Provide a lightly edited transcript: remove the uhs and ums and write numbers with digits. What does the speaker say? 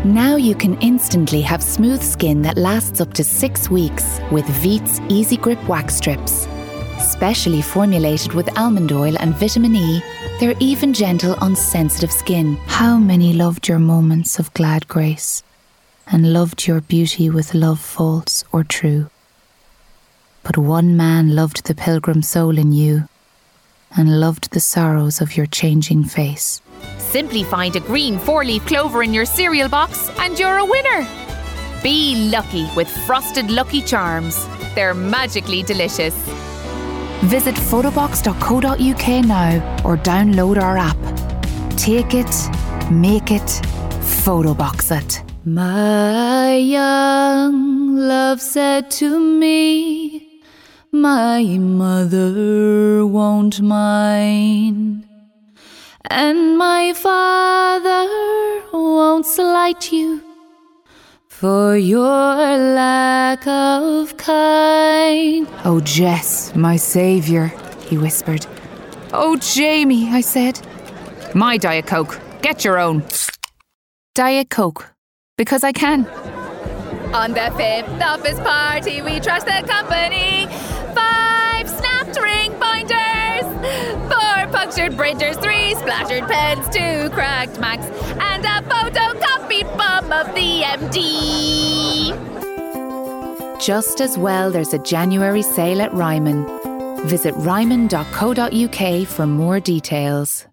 Now you can instantly have smooth skin that lasts up to 6 weeks with Veet's Easy Grip Wax Strips. Specially formulated with almond oil and vitamin E, they're even gentle on sensitive skin. How many loved your moments of glad grace and loved your beauty with love false or true? But one man loved the pilgrim soul in you and loved the sorrows of your changing face. Simply find a green 4-leaf clover in your cereal box and you're a winner. Be lucky with Frosted Lucky Charms. They're magically delicious. Visit photobox.co.uk now or download our app. Take it, make it, photobox it. My young love said to me, my mother won't mind, and my father won't slight you for your lack of kind. Oh, Jess, my saviour, he whispered. Oh, Jamie, I said. My Diet Coke. Get your own. Diet Coke. Because I can. On the 5th office party, we trashed the company. 5 snapped ring binders, 4 punctured printers, 3 splattered pens, 2 cracked Macs, and a photocopied bum of the MD. Just as well, there's a January sale at Ryman. Visit ryman.co.uk for more details.